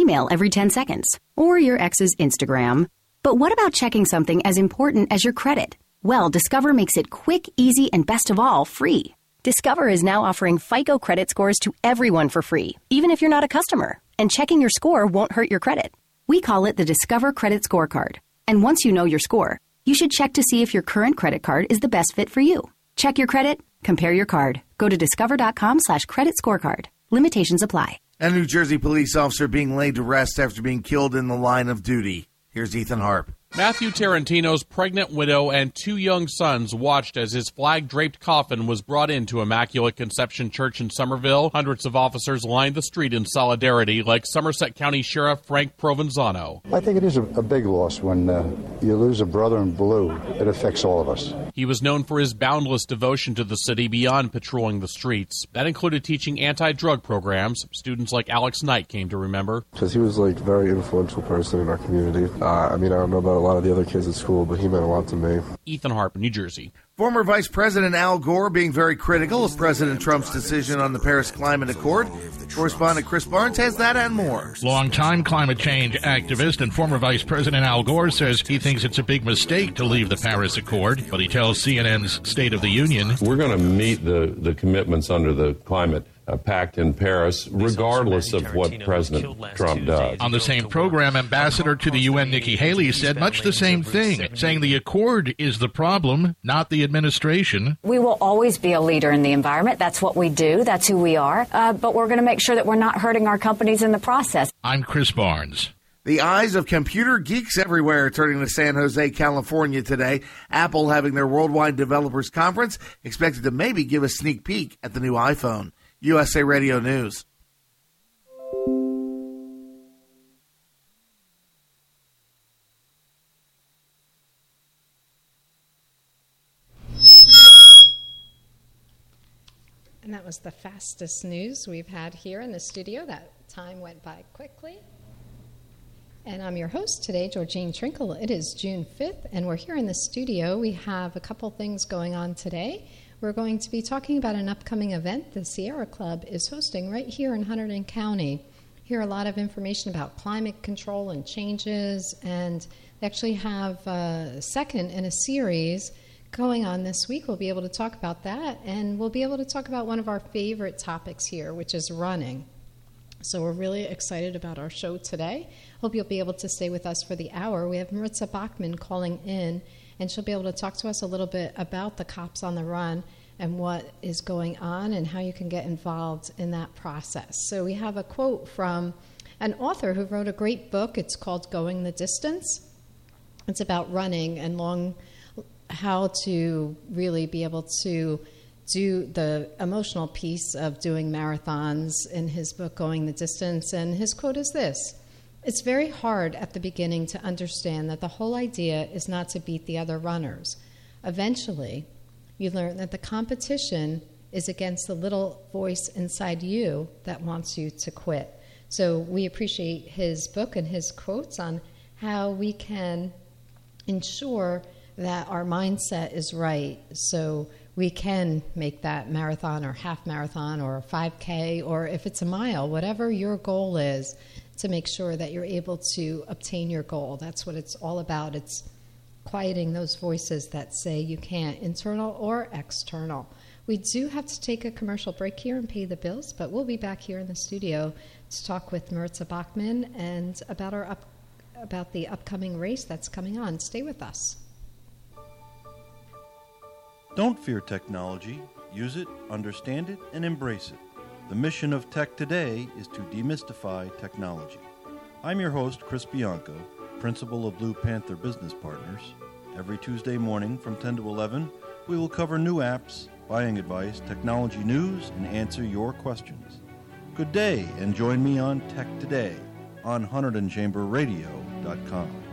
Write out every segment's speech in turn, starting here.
email every 10 seconds, or your ex's Instagram. But what about checking something as important as your credit? Well, Discover makes it quick, easy, and best of all, free. Discover is now offering FICO credit scores to everyone for free, even if you're not a customer. And checking your score won't hurt your credit. We call it the Discover Credit Scorecard. And once you know your score, you should check to see if your current credit card is the best fit for you. Check your credit, compare your card. Go to discover.com/credit scorecard. Limitations apply. A New Jersey police officer being laid to rest after being killed in the line of duty. Here's Ethan Harp. Matthew Tarantino's pregnant widow and 2 young sons watched as his flag-draped coffin was brought into Immaculate Conception Church in Somerville. Hundreds of officers lined the street in solidarity, like Somerset County Sheriff Frank Provenzano. I think it is a big loss when you lose a brother in blue. It affects all of us. He was known for his boundless devotion to the city beyond patrolling the streets. That included teaching anti-drug programs. Students like Alex Knight came to remember. Because he was like a very influential person in our community. I don't know about a lot of the other kids at school, but he meant a lot to me. Ethan Harp, New Jersey. Former Vice President Al Gore being very critical of President Trump's decision on the Paris Climate Accord. Correspondent Chris Barnes has that and more. Longtime climate change activist and former Vice President Al Gore says he thinks it's a big mistake to leave the Paris Accord, but he tells CNN's State of the Union, we're going to meet the commitments under the climate pact in Paris, regardless of what President Trump does. On the same program, Ambassador to the UN Nikki Haley said much the same thing, saying the accord is the problem, not the administration. We will always be a leader in the environment. That's what we do. That's who we are. But we're going to make sure that we're not hurting our companies in the process. I'm Chris Barnes. The eyes of computer geeks everywhere are turning to San Jose, California today. Apple having their Worldwide Developers Conference, expected to maybe give a sneak peek at the new iPhone. USA Radio News. And that was the fastest news we've had here in the studio. That time went by quickly. And I'm your host today, Georgene Trinkle. It is June 5th, and we're here in the studio. We have a couple things going on today. We're going to be talking about an upcoming event the Sierra Club is hosting right here in Hunterdon County. Hear a lot of information about climate control and changes, and they actually have a second in a series going on this week. We'll be able to talk about that, and we'll be able to talk about one of our favorite topics here, which is running. So we're really excited about our show today. Hope you'll be able to stay with us for the hour. We have Maritza Bachman calling in, and she'll be able to talk to us a little bit about the Cops on the Run and what is going on and how you can get involved in that process. So we have a quote from an author who wrote a great book. It's called Going the Distance. It's about running and how to really be able to do the emotional piece of doing marathons in his book, Going the Distance. And his quote is this: "It's very hard at the beginning to understand that the whole idea is not to beat the other runners. Eventually, you learn that the competition is against the little voice inside you that wants you to quit." So we appreciate his book and his quotes on how we can ensure that our mindset is right so we can make that marathon or half marathon or a 5K, or if it's a mile, whatever your goal is, to make sure that you're able to obtain your goal. That's what it's all about. It's quieting those voices that say you can't, internal or external. We do have to take a commercial break here and pay the bills, but we'll be back here in the studio to talk with Maritza Bachman and about the upcoming race that's coming on. Stay with us. Don't fear technology. Use it, understand it, and embrace it. The mission of Tech Today is to demystify technology. I'm your host, Chris Bianco, principal of Blue Panther Business Partners. Every Tuesday morning from 10 to 11, we will cover new apps, buying advice, technology news, and answer your questions. Good day, and join me on Tech Today on HunterdonChamberRadio.com. .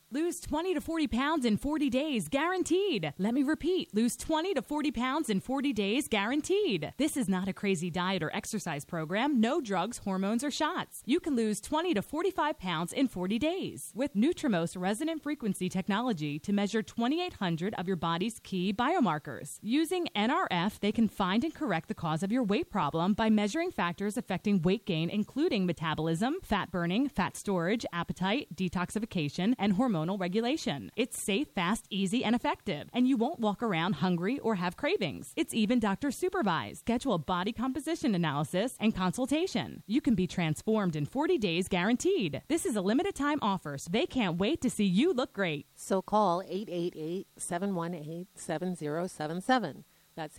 Lose 20 to 40 pounds in 40 days, guaranteed. Let me repeat. Lose 20 to 40 pounds in 40 days, guaranteed. This is not a crazy diet or exercise program. No drugs, hormones, or shots. You can lose 20 to 45 pounds in 40 days with Nutrimos resonant frequency technology to measure 2,800 of your body's key biomarkers. Using NRF, they can find and correct the cause of your weight problem by measuring factors affecting weight gain, including metabolism, fat burning, fat storage, appetite, detoxification, and hormonal regulation. It's safe, fast, easy, and effective, and you won't walk around hungry or have cravings. It's even doctor supervised. Schedule a body composition analysis and consultation. You can be transformed in 40 days guaranteed. This is a limited time offer, so they can't wait to see you look great. So call 888-718-7077. That's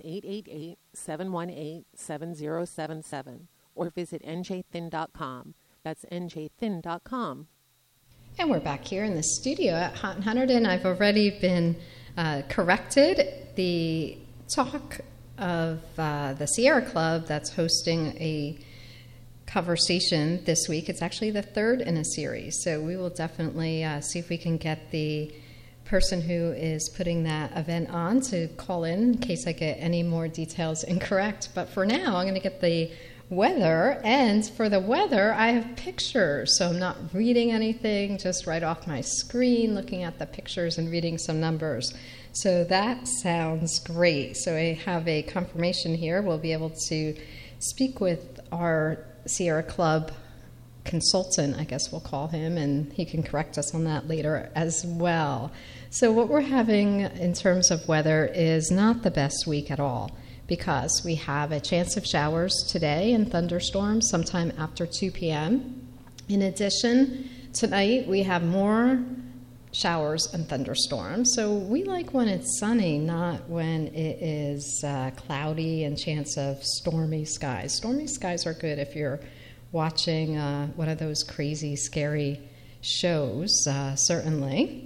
888-718-7077. Or visit njthin.com. That's njthin.com. And we're back here in the studio at Hot and Hunterdon. I've already been corrected. The talk of the Sierra Club that's hosting a conversation this week. It's actually the third in a series. So we will definitely see if we can get the person who is putting that event on to call in case I get any more details incorrect. But for now, I'm going to get the weather, and for the weather I have pictures, so I'm not reading anything, just right off my screen looking at the pictures and reading some numbers. So that sounds great. So I have a confirmation here. We'll be able to speak with our Sierra Club consultant, I guess we'll call him, and he can correct us on that later as well. So what we're having in terms of weather is not the best week at all, because we have a chance of showers today and thunderstorms sometime after 2 p.m. In addition, tonight we have more showers and thunderstorms. So we like when it's sunny, not when it is cloudy and chance of stormy skies. Stormy skies are good if you're watching one of those crazy, scary shows, certainly.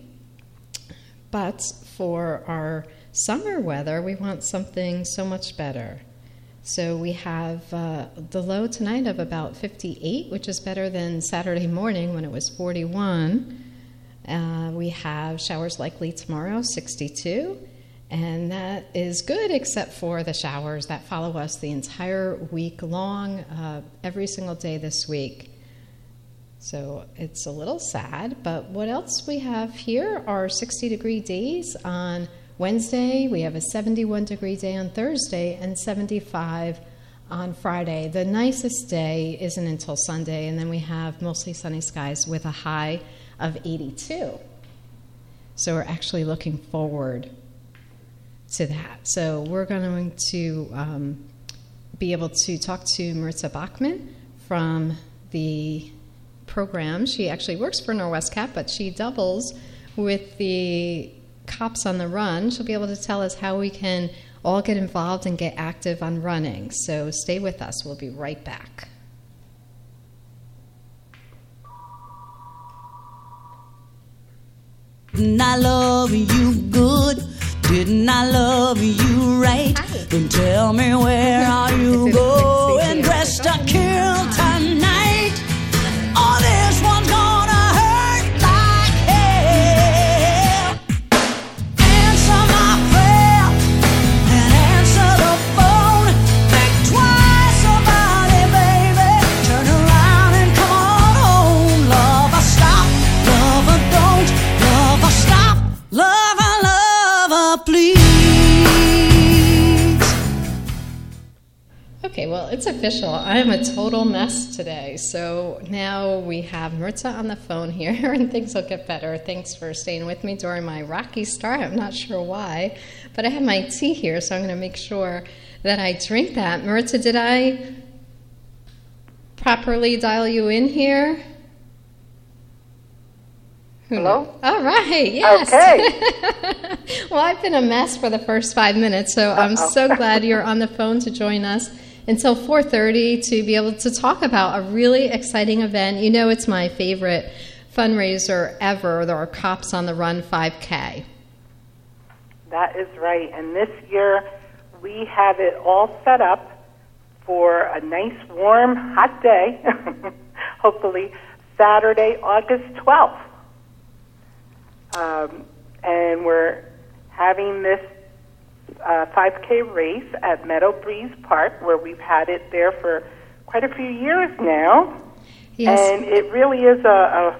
But for our summer weather, we want something so much better. So we have the low tonight of about 58, which is better than Saturday morning when it was 41. We have showers likely tomorrow, 62. And that is good except for the showers that follow us the entire week long, every single day this week. So it's a little sad, but what else we have here are 60-degree days on Wednesday. We have a 71-degree day on Thursday and 75 on Friday. The nicest day isn't until Sunday, and then we have mostly sunny skies with a high of 82. So we're actually looking forward to that. So we're going to be able to talk to Maritza Bachman from the program. She actually works for Norwest Cap, but she doubles with the Cops on the Run. She'll be able to tell us how we can all get involved and get active on running. So stay with us. We'll be right back. Didn't I love you good? Didn't I love you right? Then tell me where are you going? Dressed to kill tonight. Oh, this one's gonna hurt like hell. Answer my prayer and answer the phone. Think twice about it, baby. Turn around and come on home. Lover, stop. Lover, don't. Lover, stop. Lover, lover, please. Okay, well, it's official. I am a total mess today. So now we have Maritza on the phone here, and things will get better. Thanks for staying with me during my rocky start. I'm not sure why, but I have my tea here, so I'm going to make sure that I drink that. Maritza, did I properly dial you in here? Hello? All right, yes. Okay. Well, I've been a mess for the first 5 minutes, so I'm so glad you're on the phone to join us until 4:30 to be able to talk about a really exciting event. You know, it's my favorite fundraiser ever, the Cops on the Run 5K. That is right, and this year we have it all set up for a nice, warm, hot day, hopefully Saturday, August 12th. And we're having this 5K race at Meadow Breeze Park, where we've had it there for quite a few years now. Yes. And it really is a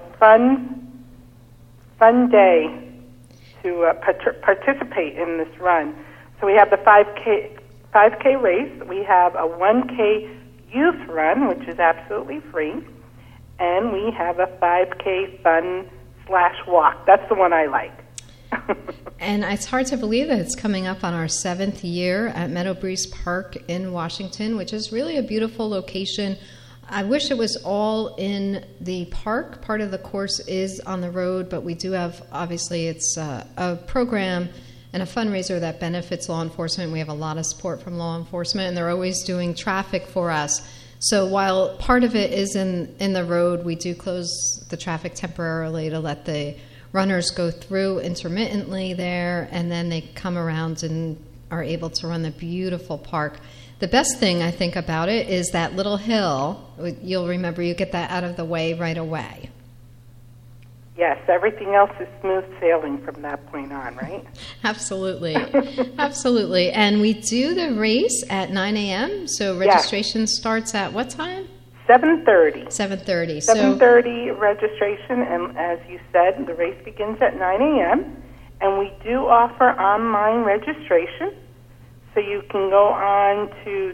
fun day to participate in this run. So we have the 5K race. We have a 1K youth run, which is absolutely free. And we have a 5K fun/walk. That's the one I like. And it's hard to believe that it's coming up on our 7th year at Meadow Breeze Park in Washington, which is really a beautiful location. I wish it was all in the park. Part of the course is on the road, but we do have, obviously, it's a program and a fundraiser that benefits law enforcement. We have a lot of support from law enforcement, and they're always doing traffic for us. So while part of it is in the road, we do close the traffic temporarily to let the runners go through intermittently there, and then they come around and are able to run the beautiful park. The best thing, I think, about it is that little hill. You'll remember you get that out of the way right away. Yes, everything else is smooth sailing from that point on, right? Absolutely. Absolutely. And we do the race at 9 a.m., so registration starts at what time? 7:30. 7:30. 7:30 registration, and as you said, the race begins at 9 a.m., and we do offer online registration. So you can go on to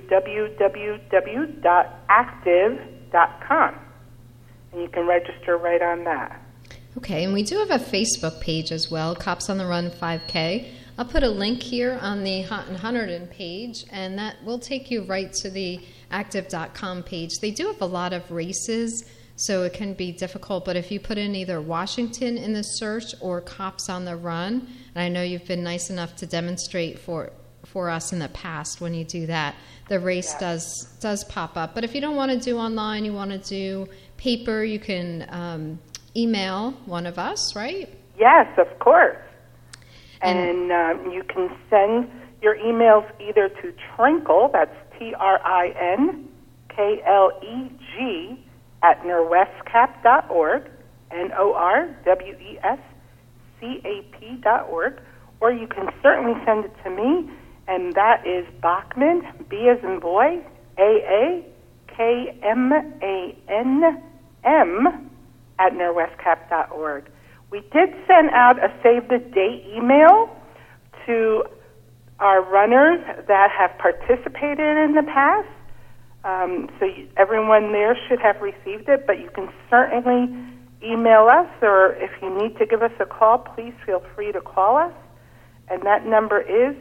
www.active.com, and you can register right on that. Okay, and we do have a Facebook page as well, Cops on the Run 5K. I'll put a link here on the Hot and Hunterdon page, and that will take you right to the active.com page. They do have a lot of races, so it can be difficult, but if you put in either Washington in the search or Cops on the Run, and I know you've been nice enough to demonstrate for us in the past when you do that, the race does pop up. But if you don't want to do online, you want to do paper, you can email one of us, right? Yes, of course. And you can send your emails either to Trinkle, that's TRINKLEG, at norwescap.org, NORWESCAP.org, or you can certainly send it to me, and that is Bachman, B as in boy, AAKMANM, at norwescap.org. We did send out a save the date email to our runners that have participated in the past. So everyone there should have received it, but you can certainly email us, or if you need to give us a call, please feel free to call us. And that number is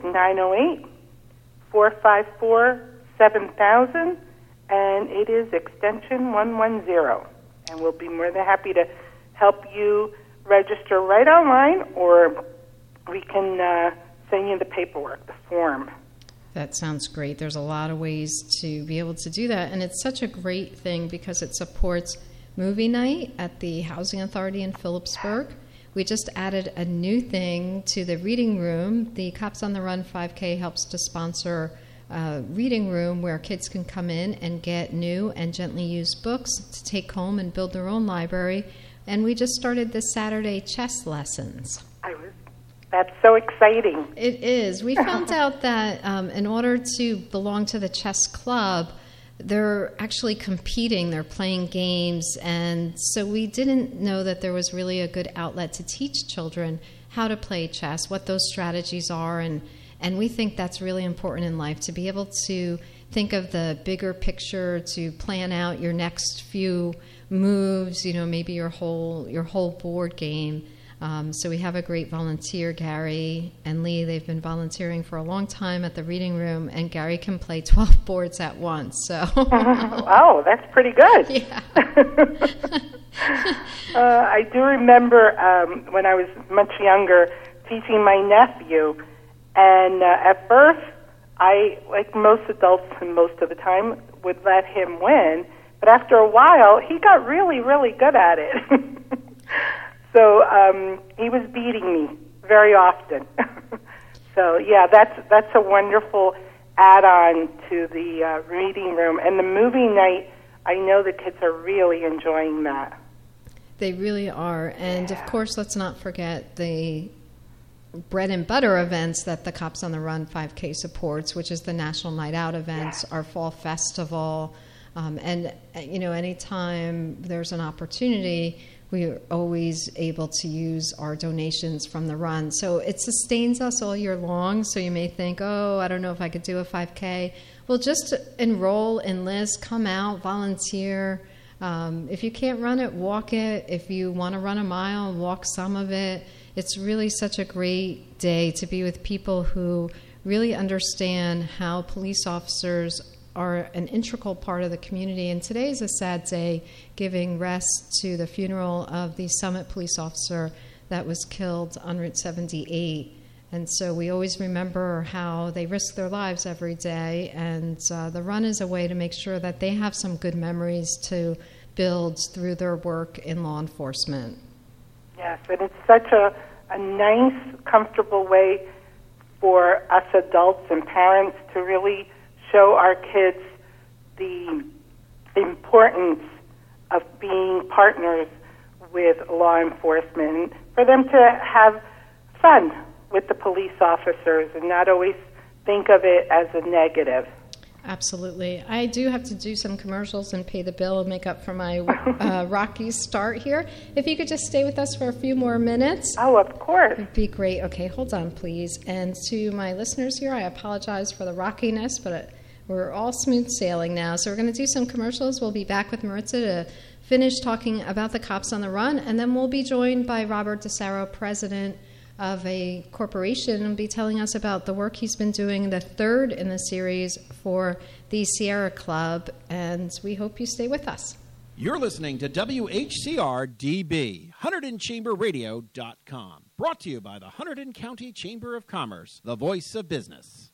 908-454-7000, and it is extension 110. And we'll be more than happy to help you register right online, or we can send you the paperwork, the form. That sounds great. There's a lot of ways to be able to do that, and it's such a great thing because it supports movie night at the Housing Authority in Phillipsburg. We just added a new thing to the reading room. The Cops on the Run 5K helps to sponsor a reading room where kids can come in and get new and gently used books to take home and build their own library. And we just started this Saturday chess lessons. That's so exciting. It is. We found out that in order to belong to the chess club, they're actually competing. They're playing games. And so we didn't know that there was really a good outlet to teach children how to play chess, what those strategies are. And we think that's really important in life, to be able to think of the bigger picture, to plan out your next few moves, maybe your whole board game. So we have a great volunteer, Gary and Lee. They've been volunteering for a long time at the reading room, and Gary can play 12 boards at once. So, oh, that's pretty good. Yeah. I do remember when I was much younger teaching my nephew, and at first I, like most adults and most of the time, would let him win. But after a while, he got really, really good at it. So he was beating me very often. So yeah, that's a wonderful add-on to the reading room. And the movie night, I know the kids are really enjoying that. They really are. And, of course, let's not forget the bread and butter events that the Cops on the Run 5K supports, which is the National Night Out events, our fall festival. And, anytime there's an opportunity, we're always able to use our donations from the run. So it sustains us all year long. So you may think, I don't know if I could do a 5K. Well, just enroll, enlist, come out, volunteer. If you can't run it, walk it. If you want to run a mile, walk some of it. It's really such a great day to be with people who really understand how police officers are an integral part of the community. And today is a sad day, giving rest to the funeral of the Summit police officer that was killed on Route 78. And so we always remember how they risk their lives every day. And the run is a way to make sure that they have some good memories to build through their work in law enforcement. Yes, and it's such a nice, comfortable way for us adults and parents to really show our kids the importance of being partners with law enforcement, for them to have fun with the police officers and not always think of it as a negative. Absolutely. I do have to do some commercials and pay the bill and make up for my rocky start here. If you could just stay with us for a few more minutes. Oh, of course. It'd be great. Okay, hold on, please. And to my listeners here, I apologize for the rockiness, but we're all smooth sailing now. So we're going to do some commercials. We'll be back with Maritza to finish talking about the Cops on the Run, and then we'll be joined by Robert DeSaro, president of a corporation, and be telling us about the work he's been doing, the third in the series for the Sierra Club, and we hope you stay with us. You're listening to WHCR-DB, HunterdonChamberRadio.com, brought to you by the Hunterdon County Chamber of Commerce, the voice of business.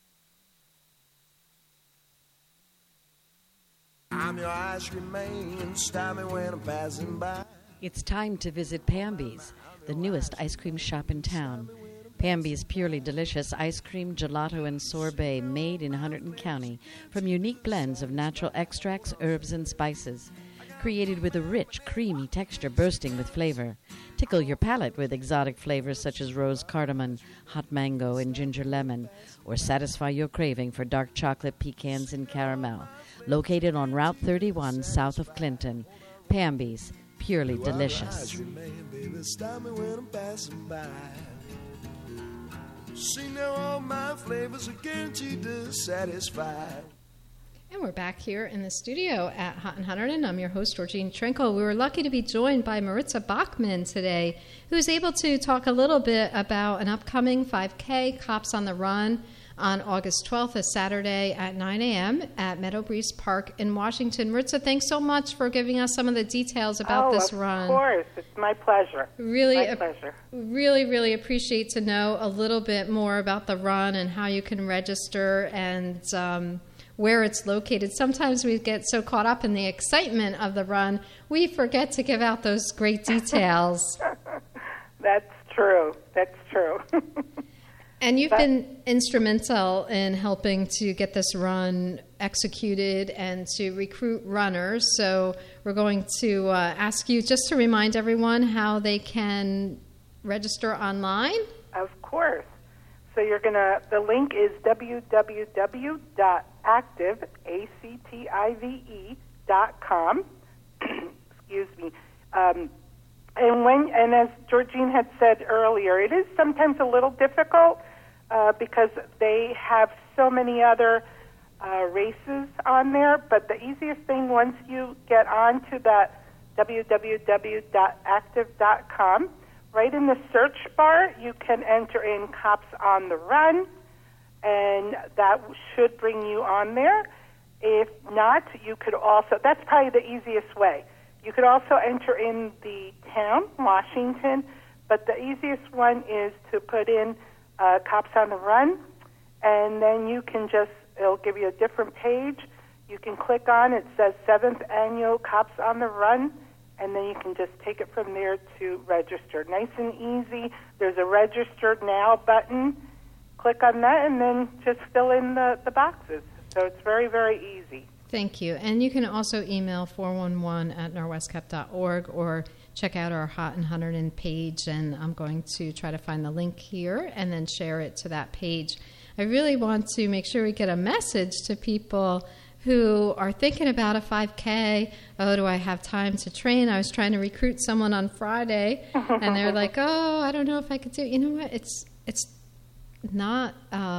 I'm your ice cream man, stop me when I'm passing by. It's time to visit Pamby's, the newest ice cream shop in town. Pamby's purely delicious ice cream, gelato, and sorbet made in Hunterdon County from unique blends of natural extracts, herbs, and spices. Created with a rich, creamy texture bursting with flavor. Tickle your palate with exotic flavors such as rose cardamom, hot mango, and ginger lemon. Or satisfy your craving for dark chocolate, pecans, and caramel. Located on Route 31 south of Clinton. Pamby's, purely delicious. See now all my flavors are guaranteed to satisfy. And we're back here in the studio at Hot and Hunterdon. I'm your host, Georgene Trinkle. We were lucky to be joined by Maritza Bachman today, who's able to talk a little bit about an upcoming 5K, Cops on the Run, on August 12th, a Saturday at 9 a.m. at Meadow Breeze Park in Washington. Maritza, thanks so much for giving us some of the details about this run. Of course. It's my pleasure. Really appreciate to know a little bit more about the run and how you can register and where it's located. Sometimes we get so caught up in the excitement of the run, we forget to give out those great details. That's true. And you've been instrumental in helping to get this run executed and to recruit runners. So we're going to ask you just to remind everyone how they can register online. Of course. So the link is www.active.com. Excuse me. And as Georgene had said earlier, it is sometimes a little difficult because they have so many other races on there. But the easiest thing, once you get onto that www.active.com, right in the search bar, you can enter in Cops on the Run, and that should bring you on there. If not, you could also, that's probably the easiest way. You could also enter in the town, Washington, but the easiest one is to put in Cops on the Run, and then you can it'll give you a different page. You can click on, it says 7th Annual Cops on the Run, and then you can just take it from there to register. Nice and easy. There's a Register Now button. Click on that, and then just fill in the boxes. So it's very, very easy. Thank you. And you can also email 411@norwestcap.org or check out our Hot in Hunterdon page, and I'm going to try to find the link here and then share it to that page. I really want to make sure we get a message to people who are thinking about a 5K. Oh, do I have time to train? I was trying to recruit someone on Friday, and they're like, oh, I don't know if I could do it. You know what? It's not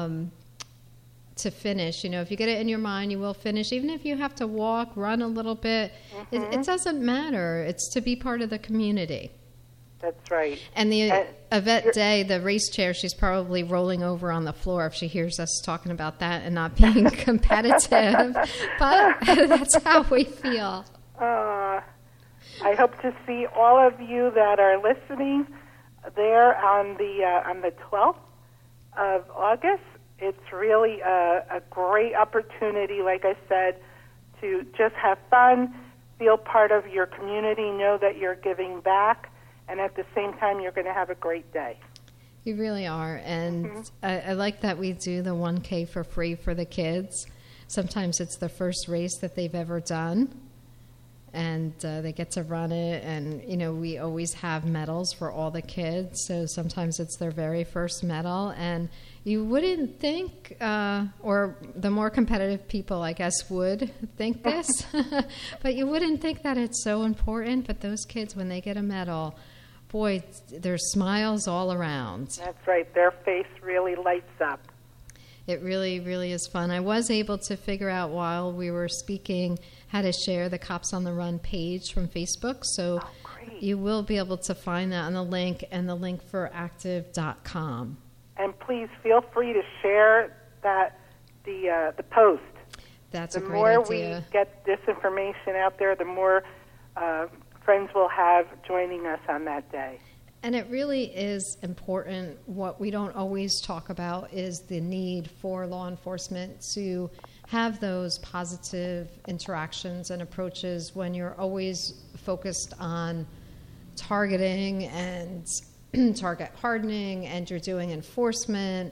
to finish. You know, if you get it in your mind, you will finish. Even if you have to walk, run a little bit, it doesn't matter. It's to be part of the community. That's right. And the Yvette Day, the race chair, she's probably rolling over on the floor if she hears us talking about that and not being competitive. But that's how we feel. I hope to see all of you that are listening there on the 12th of August. It's really a great opportunity, like I said, to just have fun, feel part of your community, know that you're giving back, and at the same time, you're going to have a great day. You really are, and I like that we do the 1K for free for the kids. Sometimes it's the first race that they've ever done, and they get to run it, and, you know, we always have medals for all the kids, so sometimes it's their very first medal, and you wouldn't think, or the more competitive people, I guess, would think this, but you wouldn't think that it's so important, but those kids, when they get a medal, boy, there's smiles all around. That's right. Their face really lights up. It really, really is fun. I was able to figure out while we were speaking how to share the Cops on the Run page from Facebook, so you will be able to find that on the link and the link for active.com. And please feel free to share that the post. That's a great idea. The more we get this information out there, the more friends we'll have joining us on that day. And it really is important. What we don't always talk about is the need for law enforcement to have those positive interactions and approaches when you're always focused on targeting and target hardening, and you're doing enforcement.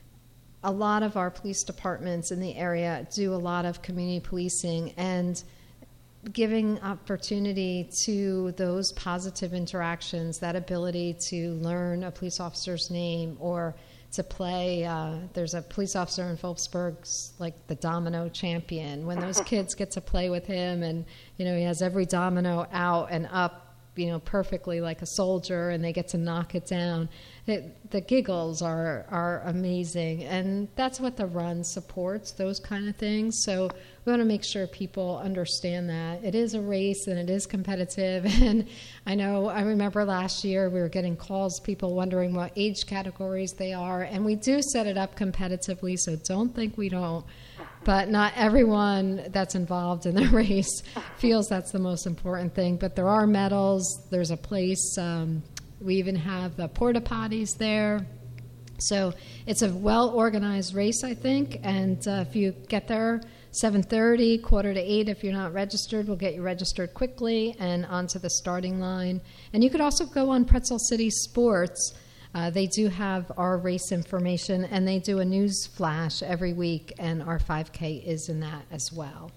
A lot of our police departments in the area do a lot of community policing, and giving opportunity to those positive interactions, that ability to learn a police officer's name or to play. There's a police officer in Phillipsburg's like the domino champion. When those kids get to play with him, and you know he has every domino out and up, you know, perfectly like a soldier, and they get to knock it down. The giggles are amazing, and that's what the run supports, those kind of things. So we want to make sure people understand that it is a race and it is competitive. And I remember last year we were getting calls, people wondering what age categories they are, and we do set it up competitively, so don't think we don't. But not everyone that's involved in the race feels that's the most important thing. But there are medals. There's a place. We even have the porta potties there. So it's a well-organized race, I think. And if you get there 7:30, 7:45, if you're not registered, we'll get you registered quickly and onto the starting line. And you could also go on Pretzel City Sports. They do have our race information, and they do a news flash every week, and our 5K is in that as well.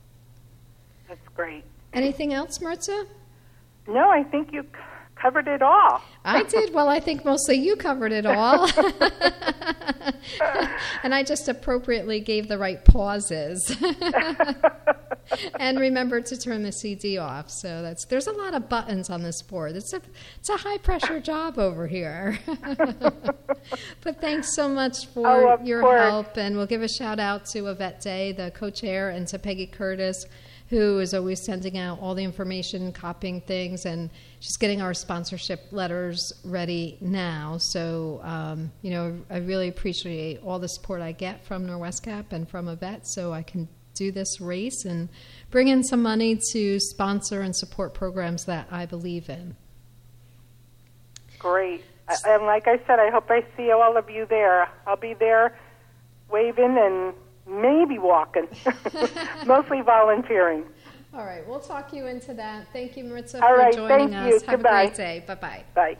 That's great. Anything else, Maritza? No, I think you covered it all. I did. Well, I think mostly you covered it all. And I just appropriately gave the right pauses. And remember to turn the CD off. So there's a lot of buttons on this board. It's a high-pressure job over here. But thanks so much for your help. And we'll give a shout-out to Yvette Day, the co-chair, and to Peggy Curtis, who is always sending out all the information, copying things, and she's getting our sponsorship letters ready now. So, I really appreciate all the support I get from NorWestCap and from Yvette, so I can do this race and bring in some money to sponsor and support programs that I believe in. Great. And like I said, I hope I see all of you there. I'll be there waving and maybe walking, mostly volunteering. All right, we'll talk you into that. Thank you, Maritza, all for right, joining thank us. You. Have Goodbye. a great day. Bye-bye. Bye.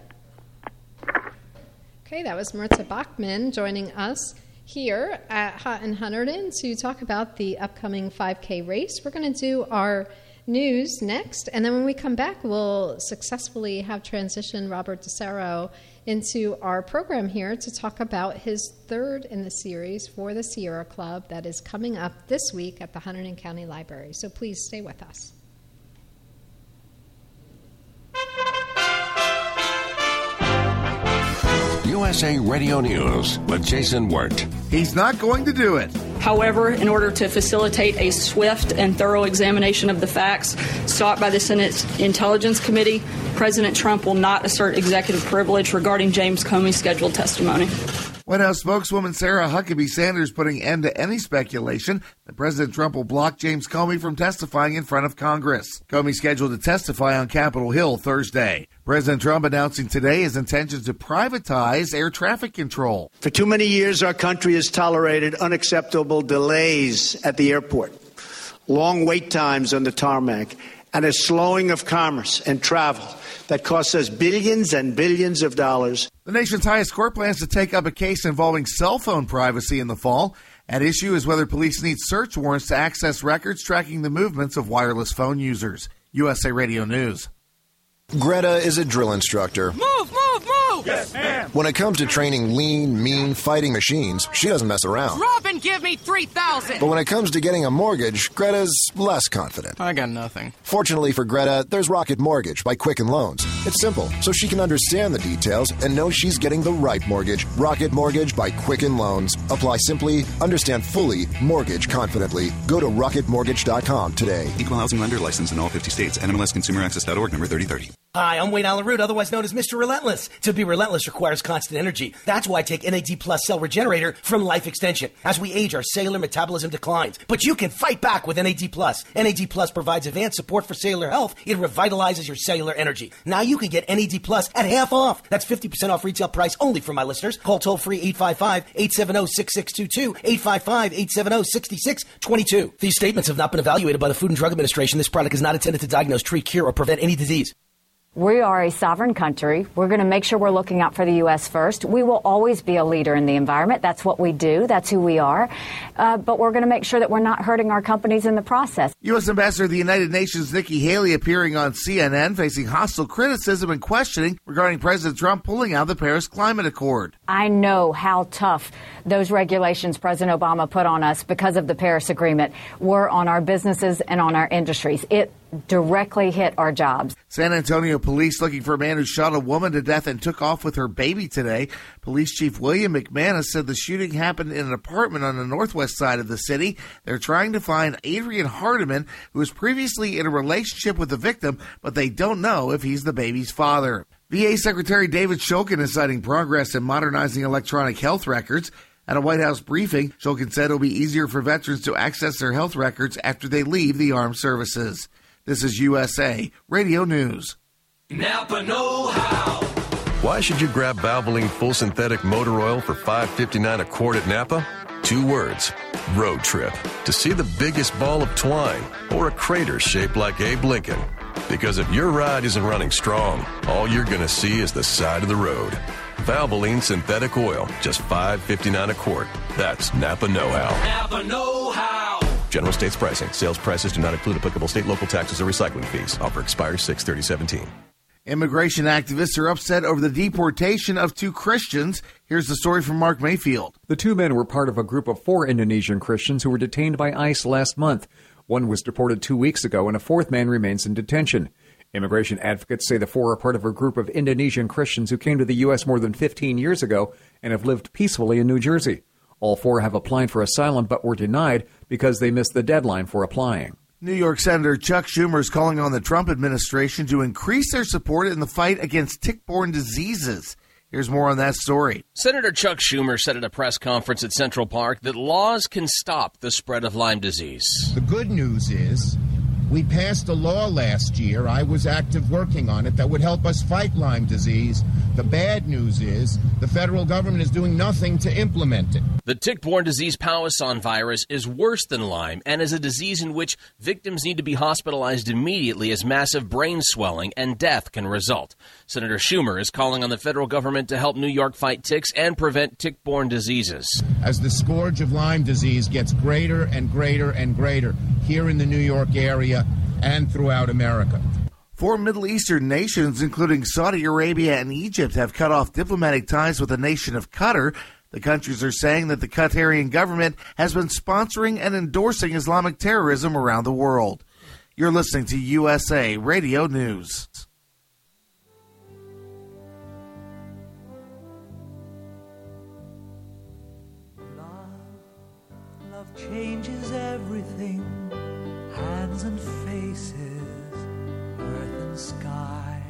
Okay, that was Maritza Bachman joining us here at Hot in Hunterdon to talk about the upcoming 5K race. We're going to do our news next. And then when we come back, we'll successfully have transitioned Robert DeCero into our program here to talk about his third in the series for the Sierra Club that is coming up this week at the Hunterdon County Library. So please stay with us. USA Radio News with Jason Wirt. He's not going to do it. However, in order to facilitate a swift and thorough examination of the facts sought by the Senate Intelligence Committee, President Trump will not assert executive privilege regarding James Comey's scheduled testimony. White House spokeswoman Sarah Huckabee Sanders putting end to any speculation that President Trump will block James Comey from testifying in front of Congress. Comey scheduled to testify on Capitol Hill Thursday. President Trump announcing today his intention to privatize air traffic control. For too many years, our country has tolerated unacceptable delays at the airport, long wait times on the tarmac, and a slowing of commerce and travel that costs us billions and billions of dollars. The nation's highest court plans to take up a case involving cell phone privacy in the fall. At issue is whether police need search warrants to access records tracking the movements of wireless phone users. USA Radio News. Greta is a drill instructor. Move, move, move! Yes, ma'am. When it comes to training lean, mean, fighting machines, she doesn't mess around. Robin, give me $3,000. But when it comes to getting a mortgage, Greta's less confident. I got nothing. Fortunately for Greta, there's Rocket Mortgage by Quicken Loans. It's simple, so she can understand the details and know she's getting the right mortgage. Rocket Mortgage by Quicken Loans. Apply simply, understand fully, mortgage confidently. Go to rocketmortgage.com today. Equal housing lender licensed in all 50 states. NMLSconsumeraccess.org, number 3030. Hi, I'm Wayne Allen Root, otherwise known as Mr. Relentless. To be relentless requires constant energy. That's why I take NAD Plus Cell Regenerator from Life Extension. As we age, our cellular metabolism declines. But you can fight back with NAD Plus. NAD Plus provides advanced support for cellular health. It revitalizes your cellular energy. Now you can get NAD Plus at half off. That's 50% off retail price only for my listeners. Call toll-free 855-870-6622, 855-870-6622. These statements have not been evaluated by the Food and Drug Administration. This product is not intended to diagnose, treat, cure, or prevent any disease. We are a sovereign country. We're going to make sure we're looking out for the U.S. first. We will always be a leader in the environment. That's what we do. That's who we are. But we're going to make sure that we're not hurting our companies in the process. U.S. Ambassador to the United Nations Nikki Haley appearing on CNN facing hostile criticism and questioning regarding President Trump pulling out of the Paris Climate Accord. I know how tough those regulations President Obama put on us because of the Paris Agreement were on our businesses and on our industries. It directly hit our jobs. San Antonio police looking for a man who shot a woman to death and took off with her baby today. Police Chief William McManus said the shooting happened in an apartment on the northwest side of the city. They're trying to find Adrian Hardiman, who was previously in a relationship with the victim, but they don't know if he's the baby's father. VA Secretary David Shulkin is citing progress in modernizing electronic health records. At a White House briefing, Shulkin said it'll be easier for veterans to access their health records after they leave the armed services. This is USA Radio News. Napa know-how. Why should you grab Valvoline Full Synthetic Motor Oil for $5.59 a quart at Napa? 2 words, road trip. To see the biggest ball of twine or a crater shaped like Abe Lincoln. Because if your ride isn't running strong, all you're going to see is the side of the road. Valvoline Synthetic Oil, just $5.59 a quart. That's Napa know-how. Napa know-how. General states pricing. Sales prices do not include applicable state, local taxes, or recycling fees. Offer expires 6/30/17. Immigration activists are upset over the deportation of 2 Christians. Here's the story from Mark Mayfield. The 2 men were part of a group of 4 Indonesian Christians who were detained by ICE last month. One was deported 2 weeks ago, and a 4th man remains in detention. Immigration advocates say the 4 are part of a group of Indonesian Christians who came to the U.S. more than 15 years ago and have lived peacefully in New Jersey. All 4 have applied for asylum but were denied because they missed the deadline for applying. New York Senator Chuck Schumer is calling on the Trump administration to increase their support in the fight against tick-borne diseases. Here's more on that story. Senator Chuck Schumer said at a press conference at Central Park that laws can stop the spread of Lyme disease. The good news is we passed a law last year, I was active working on it, that would help us fight Lyme disease. The bad news is the federal government is doing nothing to implement it. The tick-borne disease Powassan virus is worse than Lyme and is a disease in which victims need to be hospitalized immediately as massive brain swelling and death can result. Senator Schumer is calling on the federal government to help New York fight ticks and prevent tick-borne diseases. As the scourge of Lyme disease gets greater and greater and greater here in the New York area and throughout America. 4 Middle Eastern nations, including Saudi Arabia and Egypt, have cut off diplomatic ties with the nation of Qatar. The countries are saying that the Qatarian government has been sponsoring and endorsing Islamic terrorism around the world. You're listening to USA Radio News. Love changes everything, hands and faces, earth and sky.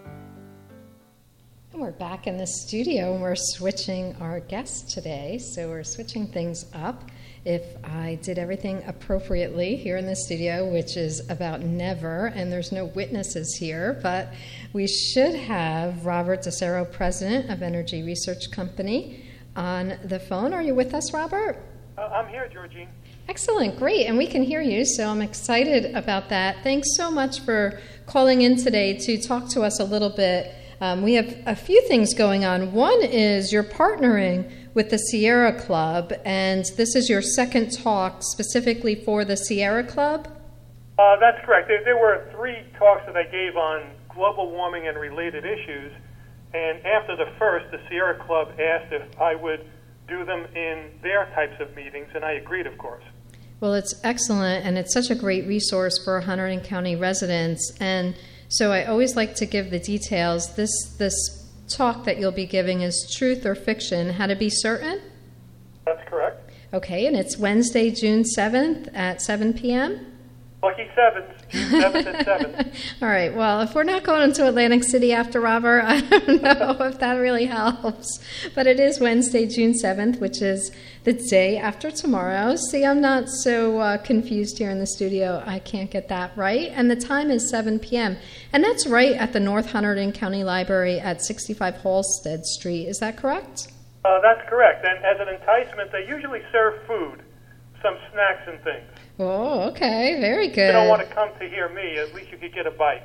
And we're back in the studio and we're switching our guests today, so we're switching things up. If I did everything appropriately here in the studio, which is about never, and there's no witnesses here, but we should have Robert DeCero, president of Energy Research Company, on the phone. Are you with us, Robert? I'm here, Georgine. Excellent, great, and we can hear you, so I'm excited about that. Thanks so much for calling in today to talk to us a little bit. We have a few things going on. One is you're partnering with the Sierra Club, and this is your second talk specifically for the Sierra Club? That's correct. There were 3 talks that I gave on global warming and related issues, and after the first, the Sierra Club asked if I would do them in their types of meetings, and I agreed, of course. Well, it's excellent, and it's such a great resource for Hunterdon County residents, and so I always like to give the details. This talk that you'll be giving is Truth or Fiction, How to Be Certain? That's correct. Okay, and it's Wednesday, June 7th at 7 p.m.? Lucky 7th, June 7th at 7. All right, well, if we're not going to Atlantic City after Robert, I don't know if that really helps. But it is Wednesday, June 7th, which is the day after tomorrow. See, I'm not so confused here in the studio. I can't get that right. And the time is 7 p.m. And that's right at the North Hunterdon County Library at 65 Halstead Street. Is that correct? That's correct. And as an enticement, they usually serve food, some snacks and things. Oh, okay. Very good. You don't want to come to hear me. At least you could get a bite.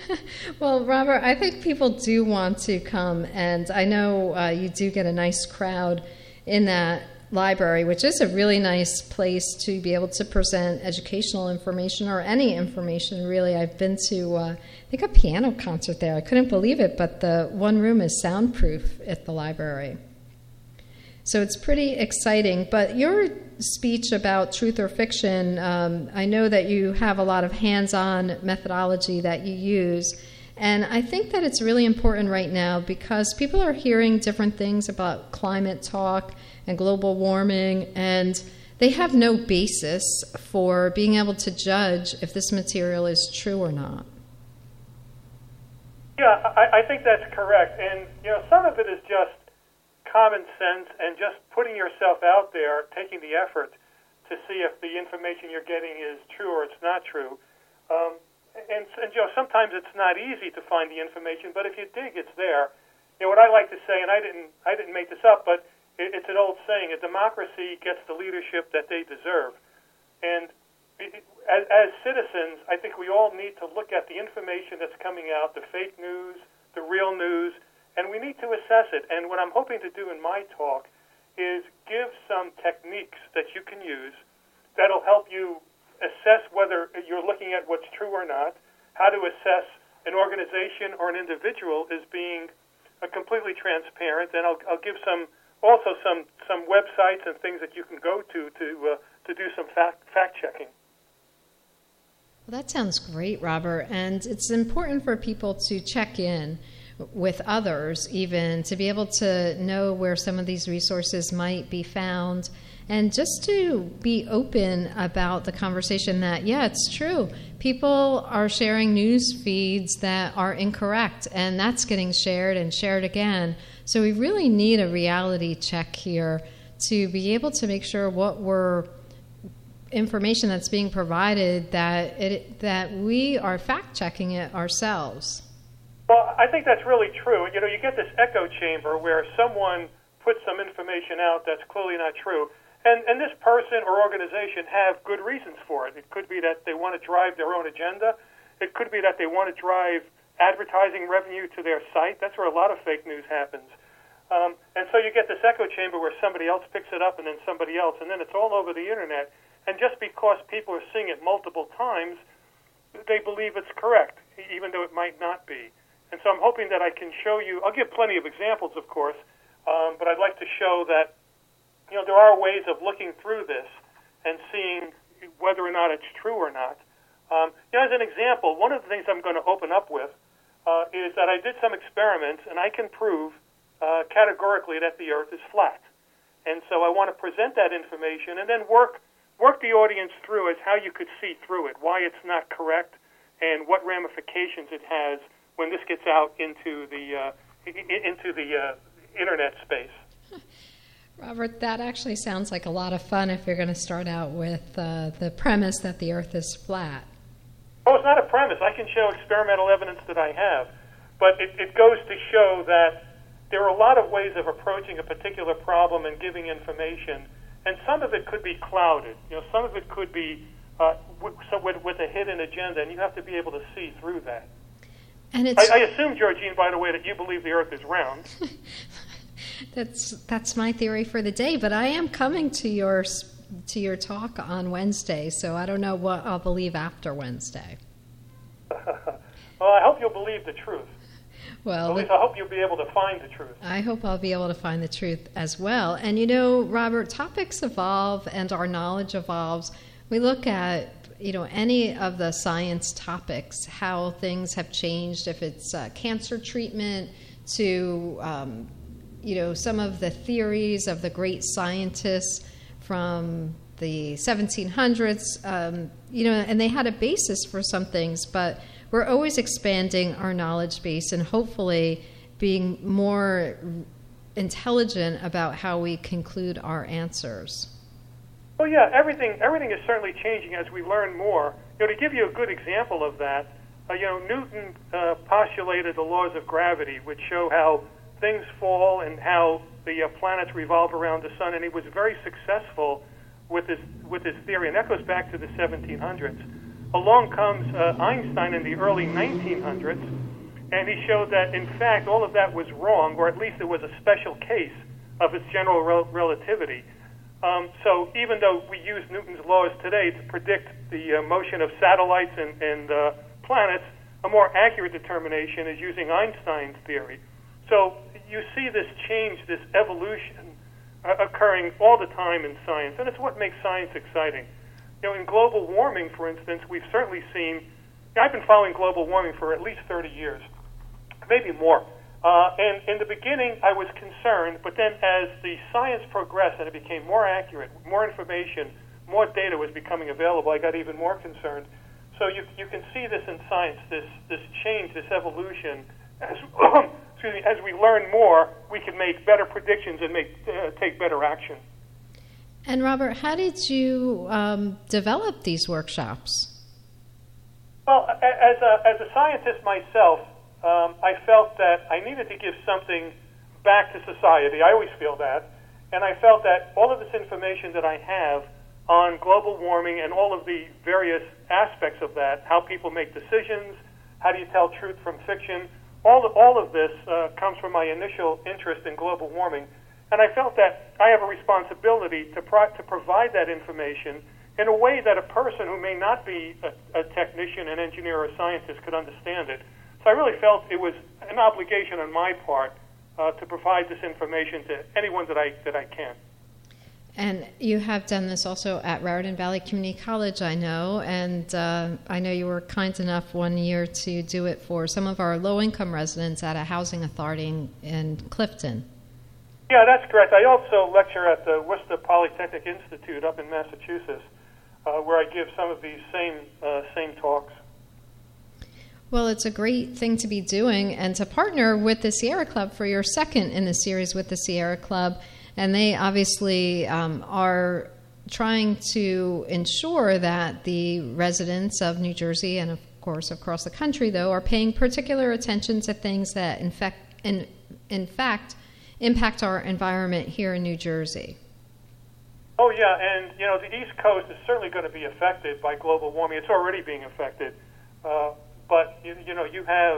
Well, Robert, I think people do want to come, and I know you do get a nice crowd in that library, which is a really nice place to be able to present educational information or any information, really. I've been to, I think, a piano concert there. I couldn't believe it, but the one room is soundproof at the library. So it's pretty exciting. But your speech about truth or fiction, I know that you have a lot of hands-on methodology that you use. And I think that it's really important right now because people are hearing different things about climate talk and global warming, and they have no basis for being able to judge if this material is true or not. Yeah, I think that's correct. And, some of it is just common sense and just putting yourself out there, taking the effort to see if the information you're getting is true or it's not true. And sometimes it's not easy to find the information, but if you dig, it's there. What I like to say, and I didn't make this up, but it's an old saying: a democracy gets the leadership that they deserve. And as citizens, I think we all need to look at the information that's coming out, the fake news, the real news, and we need to assess it. And what I'm hoping to do in my talk is give some techniques that you can use that'll help you assess whether you're looking at what's true or not, how to assess an organization or an individual is being completely transparent, and I'll give some websites and things that you can go to do some fact checking. Well, that sounds great, Robert, and it's important for people to check in with others, even to be able to know where some of these resources might be found, and just to be open about the conversation that, yeah, it's true. People are sharing news feeds that are incorrect, and that's getting shared and shared again. So we really need a reality check here to be able to make sure information that's being provided, that we are fact-checking it ourselves. Well, I think that's really true. You get this echo chamber where someone puts some information out that's clearly not true, and this person or organization have good reasons for it. It could be that they want to drive their own agenda. It could be that they want to drive advertising revenue to their site. That's where a lot of fake news happens. And so you get this echo chamber where somebody else picks it up and then somebody else, and then it's all over the Internet. And just because people are seeing it multiple times, they believe it's correct, even though it might not be. And so I'm hoping that I can show you, I'll give plenty of examples, of course, but I'd like to show that, there are ways of looking through this and seeing whether or not it's true or not. As an example, one of the things I'm going to open up with is that I did some experiments, and I can prove categorically that the Earth is flat. And so I want to present that information and then work the audience through as how you could see through it, why it's not correct, and what ramifications it has when this gets out into the internet space. Robert, that actually sounds like a lot of fun if you're going to start out with the premise that the Earth is flat. Oh, it's not a premise. I can show experimental evidence that I have. But it goes to show that there are a lot of ways of approaching a particular problem and giving information, and some of it could be clouded. Some of it could be with a hidden agenda, and you have to be able to see through that. And I assume, Georgine, by the way, that you believe the Earth is round. That's my theory for the day, but I am coming to your talk on Wednesday, so I don't know what I'll believe after Wednesday. Well, I hope you'll believe the truth. Well, at least I hope you'll be able to find the truth. I hope I'll be able to find the truth as well. And Robert, topics evolve and our knowledge evolves. We look at any of the science topics, how things have changed, if it's cancer treatment to some of the theories of the great scientists from the 1700s, and they had a basis for some things, but we're always expanding our knowledge base and hopefully being more intelligent about how we conclude our answers. Well, yeah, everything is certainly changing as we learn more. To give you a good example of that, Newton postulated the laws of gravity, which show how things fall and how the planets revolve around the sun, and he was very successful with his theory, and that goes back to the 1700s. Along comes Einstein in the early 1900s, and he showed that, in fact, all of that was wrong, or at least it was a special case of its general relativity. So even though we use Newton's laws today to predict the motion of satellites and planets, a more accurate determination is using Einstein's theory. So you see this change, this evolution occurring all the time in science, and it's what makes science exciting. In global warming, for instance, we've certainly seen, I've been following global warming for at least 30 years, maybe more. And in the beginning, I was concerned, but then as the science progressed and it became more accurate, more information, more data was becoming available, I got even more concerned. So you can see this in science, this change, this evolution. As we learn more, we can make better predictions and take better action. And Robert, how did you develop these workshops? Well, as a scientist myself, I felt that I needed to give something back to society. I always feel that. And I felt that all of this information that I have on global warming and all of the various aspects of that, how people make decisions, how do you tell truth from fiction, all of this comes from my initial interest in global warming. And I felt that I have a responsibility to provide that information in a way that a person who may not be a technician, an engineer, or a scientist could understand it. So I really felt it was an obligation on my part to provide this information to anyone that I can. And you have done this also at Raritan Valley Community College, I know, and I know you were kind enough one year to do it for some of our low-income residents at a housing authority in Clifton. Yeah, that's correct. I also lecture at the Worcester Polytechnic Institute up in Massachusetts, where I give some of these same talks. Well, it's a great thing to be doing and to partner with the Sierra Club for your second in the series with the Sierra Club. And they obviously are trying to ensure that the residents of New Jersey and, of course, across the country, though, are paying particular attention to things that, in fact, impact our environment here in New Jersey. Oh, yeah, and, the East Coast is certainly going to be affected by global warming. It's already being affected. But, you have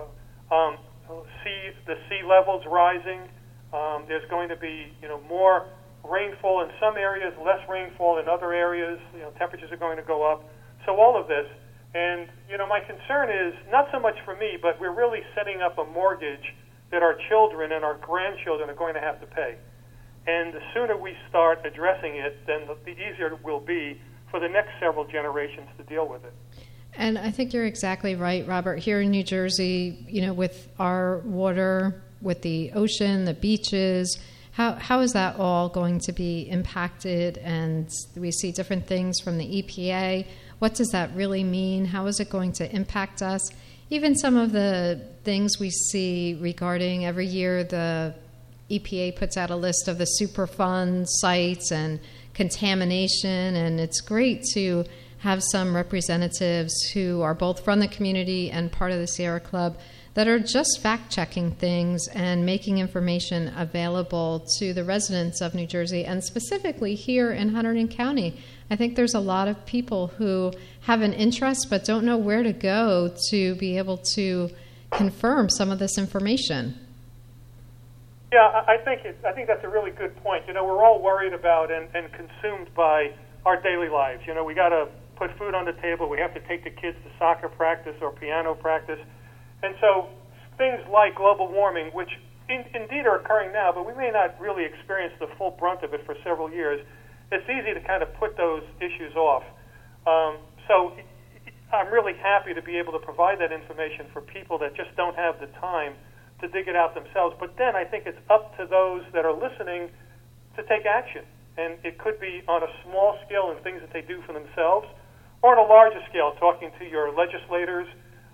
the sea levels rising. There's going to be, more rainfall in some areas, less rainfall in other areas. Temperatures are going to go up. So all of this, And, my concern is not so much for me, but we're really setting up a mortgage that our children and our grandchildren are going to have to pay. And the sooner we start addressing it, then the easier it will be for the next several generations to deal with it. And I think you're exactly right, Robert. Here in New Jersey, with our water, with the ocean, the beaches, how is that all going to be impacted? And we see different things from the EPA. What does that really mean? How is it going to impact us? Even some of the things we see regarding every year, the EPA puts out a list of the Superfund sites and contamination, and it's great to have some representatives who are both from the community and part of the Sierra Club that are just fact-checking things and making information available to the residents of New Jersey, and specifically here in Hunterdon County. I think there's a lot of people who have an interest but don't know where to go to be able to confirm some of this information. Yeah, I think that's a really good point. We're all worried about and consumed by our daily lives. We got to put food on the table. We have to take the kids to soccer practice or piano practice. And so things like global warming, which indeed are occurring now, but we may not really experience the full brunt of it for several years, it's easy to kind of put those issues off. So I'm really happy to be able to provide that information for people that just don't have the time to dig it out themselves. But then I think it's up to those that are listening to take action. And it could be on a small scale in things that they do for themselves, or on a larger scale, talking to your legislators,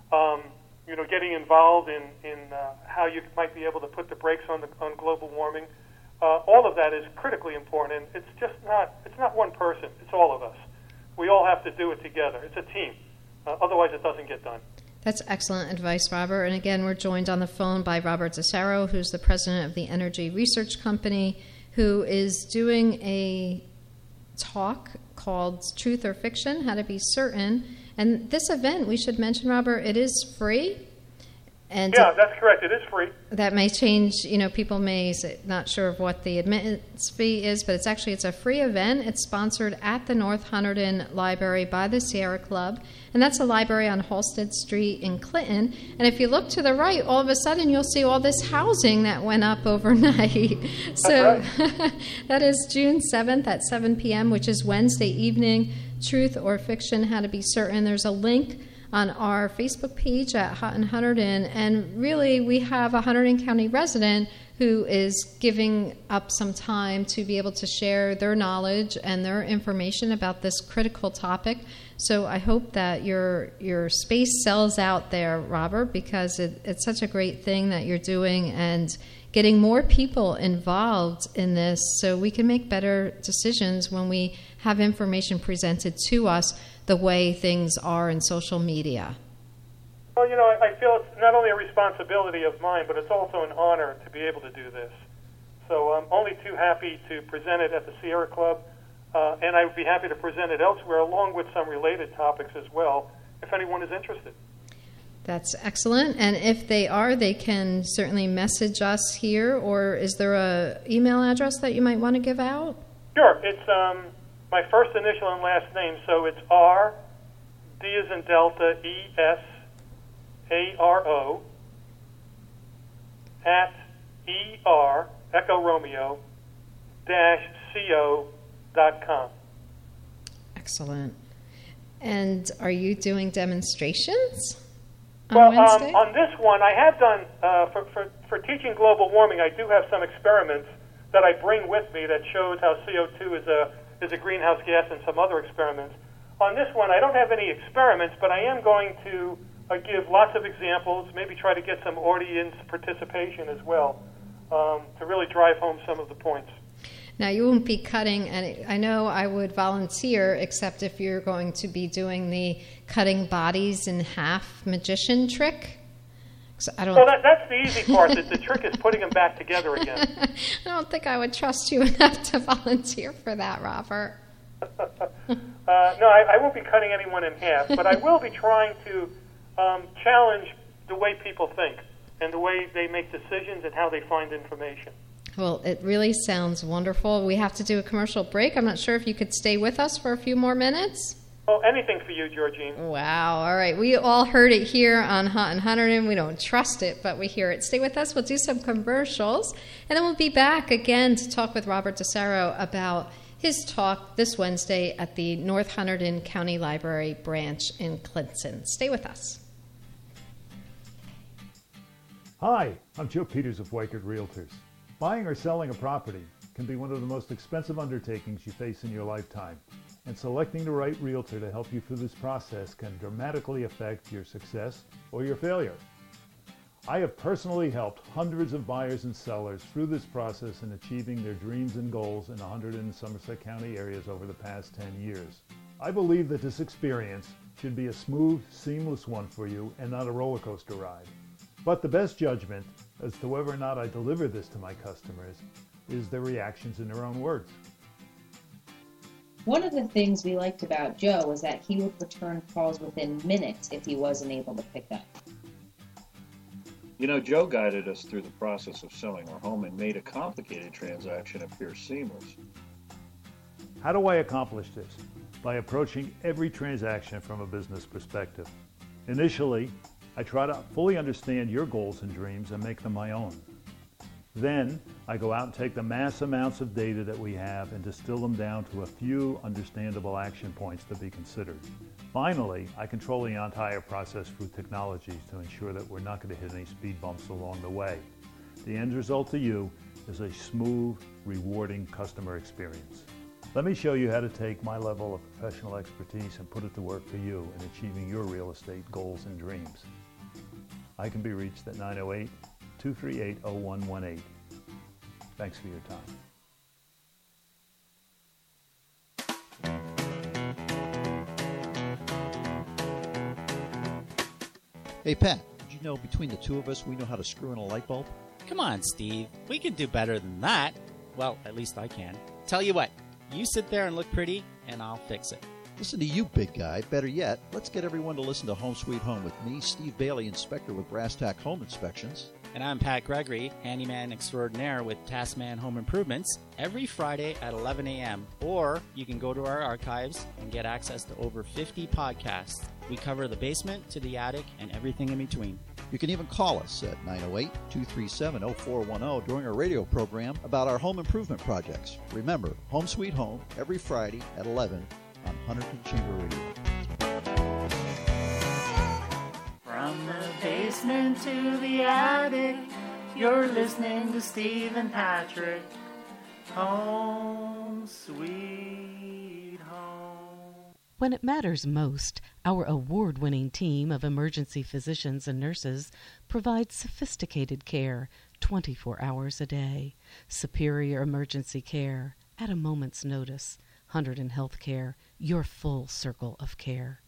getting involved in how you might be able to put the brakes on global warming. All of that is critically important, and it's not one person, it's all of us. We all have to do it together. It's a team. Otherwise it doesn't get done. That's excellent advice, Robert. And again, we're joined on the phone by Robert Zesaro, who's the president of the Energy Research Company, who is doing a talk called Truth or Fiction, How to Be Certain. And this event, we should mention, Robert, it is free. And yeah, that's correct. It is free. That may change. People may say, not sure of what the admittance fee is, but it's a free event. It's sponsored at the North Hunterdon Library by the Sierra Club, and that's a library on Halsted Street in Clinton. And if you look to the right, all of a sudden you'll see all this housing that went up overnight. So right. That is June 7th at 7 p.m., which is Wednesday evening. Truth or Fiction, How to Be Certain. There's a link on our Facebook page at Hot in Hunterdon, and really we have a Hunterdon County resident who is giving up some time to be able to share their knowledge and their information about this critical topic. So I hope that your space sells out there, Robert, because it's such a great thing that you're doing, and getting more people involved in this so we can make better decisions when we have information presented to us the way things are in social media. Well, I feel it's not only a responsibility of mine, but it's also an honor to be able to do this. So I'm only too happy to present it at the Sierra Club, and I would be happy to present it elsewhere, along with some related topics as well, if anyone is interested. That's excellent. And if they are, they can certainly message us here, or is there a email address that you might want to give out? Sure. It's my first initial and last name, so it's R, D as in Delta, ESARO, at ER, Echo Romeo, -CO.com. Excellent. And are you doing demonstrations on Wednesday? On this one, I have done, for teaching global warming, I do have some experiments that I bring with me that shows how CO2 is a greenhouse gas, and some other experiments. On this one, I don't have any experiments, but I am going to give lots of examples, maybe try to get some audience participation as well, to really drive home some of the points. Now, you won't be cutting, and I know I would volunteer, except if you're going to be doing the cutting bodies in half magician trick. So that's the easy part. The trick is putting them back together again. I don't think I would trust you enough to volunteer for that, Robert. No, I won't be cutting anyone in half, but I will be trying to challenge the way people think and the way they make decisions and how they find information. Well, it really sounds wonderful. We have to do a commercial break. I'm not sure if you could stay with us for a few more minutes. Oh, anything for you, Georgine. Wow. All right. We all heard it here on Hot and Hunterdon. We don't trust it, but we hear it. Stay with us. We'll do some commercials, and then we'll be back again to talk with Robert DeSaro about his talk this Wednesday at the North Hunterdon County Library branch in Clinton. Stay with us. Hi, I'm Joe Peters of Weichert Realtors. Buying or selling a property can be one of the most expensive undertakings you face in your lifetime, and selecting the right realtor to help you through this process can dramatically affect your success or your failure. I have personally helped hundreds of buyers and sellers through this process in achieving their dreams and goals in the Hunterdon and Somerset County areas over the past 10 years. I believe that this experience should be a smooth, seamless one for you and not a roller coaster ride. But the best judgment as to whether or not I deliver this to my customers is their reactions in their own words. One of the things we liked about Joe was that he would return calls within minutes if he wasn't able to pick up. You know, Joe guided us through the process of selling our home and made a complicated transaction appear seamless. How do I accomplish this? By approaching every transaction from a business perspective. Initially, I try to fully understand your goals and dreams and make them my own. Then, I go out and take the mass amounts of data that we have and distill them down to a few understandable action points to be considered. Finally, I control the entire process through technologies to ensure that we're not going to hit any speed bumps along the way. The end result to you is a smooth, rewarding customer experience. Let me show you how to take my level of professional expertise and put it to work for you in achieving your real estate goals and dreams. I can be reached at 908-238-0118. Thanks for your time. Hey, Pat, did you know between the two of us we know how to screw in a light bulb? Come on, Steve. We can do better than that. Well, at least I can. Tell you what, you sit there and look pretty, and I'll fix it. Listen to you, big guy. Better yet, let's get everyone to listen to Home Sweet Home with me, Steve Bailey, inspector with Brass Tack Home Inspections. And I'm Pat Gregory, handyman extraordinaire with Taskman Home Improvements, every Friday at 11 a.m. Or you can go to our archives and get access to over 50 podcasts. We cover the basement to the attic and everything in between. You can even call us at 908-237-0410 during our radio program about our home improvement projects. Remember, Home Sweet Home, every Friday at 11 on Hunterdon Chamber Radio. From the basement to the attic, you're listening to Steve and Patrick. Home Sweet Home. When it matters most, our award-winning team of emergency physicians and nurses provides sophisticated care 24 hours a day. Superior emergency care at a moment's notice. Hunterdon Healthcare, your full circle of care.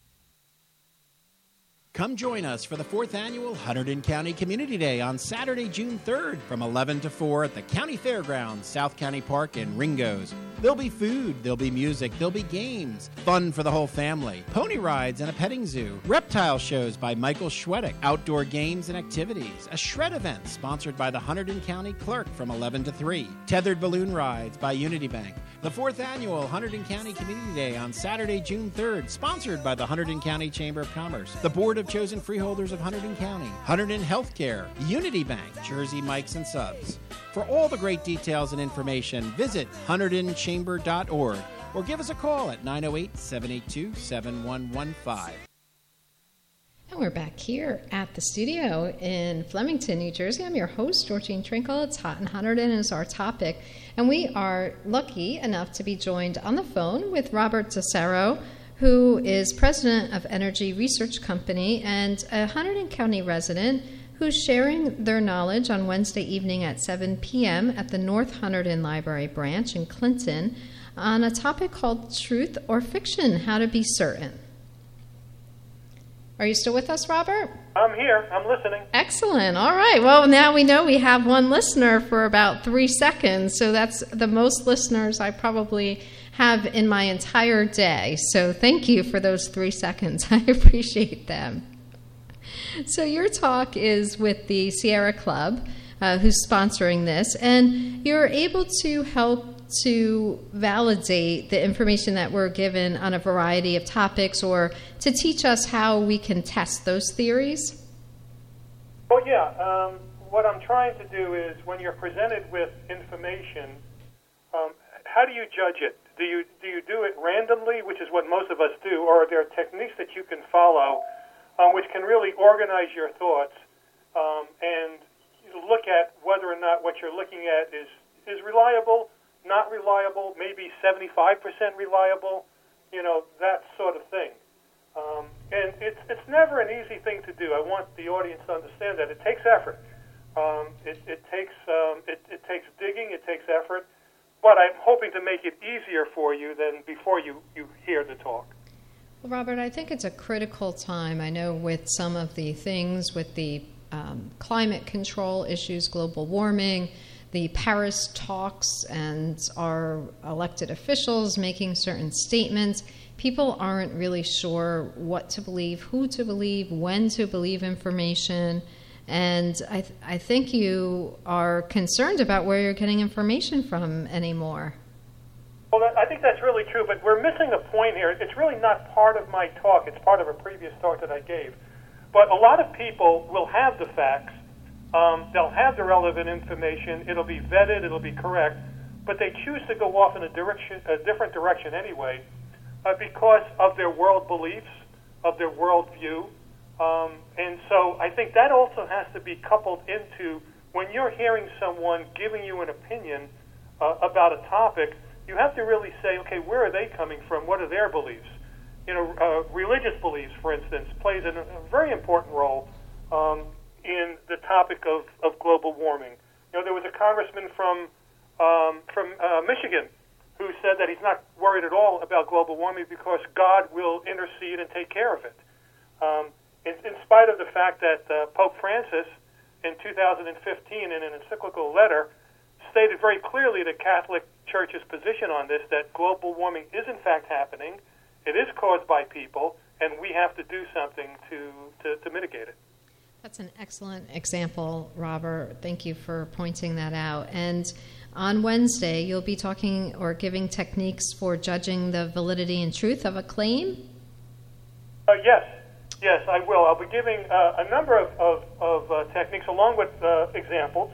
Come join us for the 4th Annual Hunterdon County Community Day on Saturday, June 3rd from 11 to 4 at the County Fairgrounds, South County Park, and Ringo's. There'll be food, there'll be music, there'll be games, fun for the whole family, pony rides and a petting zoo, reptile shows by Michael Schwedick, outdoor games and activities, a shred event sponsored by the Hunterdon County Clerk from 11 to 3, tethered balloon rides by Unity Bank. The 4th Annual Hunterdon County Community Day on Saturday, June 3rd, sponsored by the Hunterdon County Chamber of Commerce, the Board of Chosen Freeholders of Hunterdon County, Hunterdon Healthcare, Unity Bank, Jersey Mikes and Subs. For all the great details and information, visit HunterdonChamber.org or give us a call at 908-782-7115. And we're back here at the studio in Flemington, New Jersey. I'm your host, Georgine Trinkle. It's Hot and Hunterdon is our topic. And we are lucky enough to be joined on the phone with Robert DeSaro, who is president of Energy Research Company and a Hunterdon County resident who's sharing their knowledge on Wednesday evening at 7 p.m. at the North Hunterdon Library branch in Clinton on a topic called Truth or Fiction, How to Be Certain. Are you still with us, Robert? I'm here. I'm listening. Excellent. All right. Well, now we know we have one listener for about 3 seconds, so that's the most listeners I probably have in my entire day. So thank you for those 3 seconds. I appreciate them. So your talk is with the Sierra Club, who's sponsoring this, and you're able to help to validate the information that we're given on a variety of topics, or to teach us how we can test those theories? Well, yeah. What I'm trying to do is, when you're presented with information, how do you judge it? Do you do it randomly, which is what most of us do, or are there techniques that you can follow which can really organize your thoughts and look at whether or not what you're looking at is reliable, not reliable, maybe 75% reliable, that sort of thing. And it's never an easy thing to do. I want the audience to understand that. It takes effort. It takes digging, it takes effort, but I'm hoping to make it easier for you than before you hear the talk. Well, Robert, I think it's a critical time. I know with some of the things, with the climate control issues, global warming, the Paris talks, and our elected officials making certain statements, people aren't really sure what to believe, who to believe, when to believe information. And I think you are concerned about where you're getting information from anymore. Well, I think that's really true, but we're missing a point here. It's really not part of my talk. It's part of a previous talk that I gave. But a lot of people will have the facts. They'll have the relevant information. It'll be vetted. It'll be correct. But they choose to go off in a different direction anyway because of their world beliefs, of their world view. And so I think that also has to be coupled into when you're hearing someone giving you an opinion about a topic, you have to really say, okay, where are they coming from? What are their beliefs? Religious beliefs, for instance, plays a very important role in the topic of global warming. There was a congressman from Michigan who said that he's not worried at all about global warming because God will intercede and take care of it. In spite of the fact that Pope Francis, in 2015, in an encyclical letter, stated very clearly the Catholic Church's position on this, that global warming is in fact happening, it is caused by people, and we have to do something to mitigate it. That's an excellent example, Robert. Thank you for pointing that out. And on Wednesday, you'll be talking or giving techniques for judging the validity and truth of a claim? Yes, I will. I'll be giving a number of techniques along with examples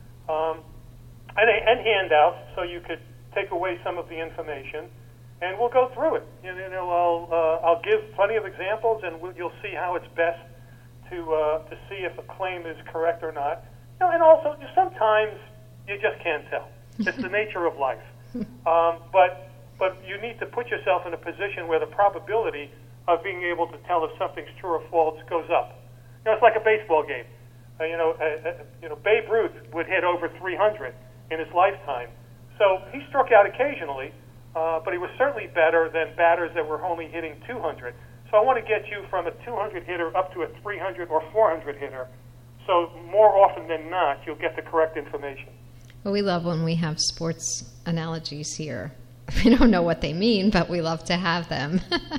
and handouts so you could take away some of the information, and we'll go through it. I'll give plenty of examples, and you'll see how it's best to see if a claim is correct or not. And also, sometimes you just can't tell. It's the nature of life. But you need to put yourself in a position where the probability of being able to tell if something's true or false goes up. It's like a baseball game. Babe Ruth would hit over 300 in his lifetime. So he struck out occasionally, but he was certainly better than batters that were only hitting 200. So I want to get you from a 200 hitter up to a 300 or 400 hitter. So more often than not, you'll get the correct information. Well, we love when we have sports analogies here. We don't know what they mean, but we love to have them.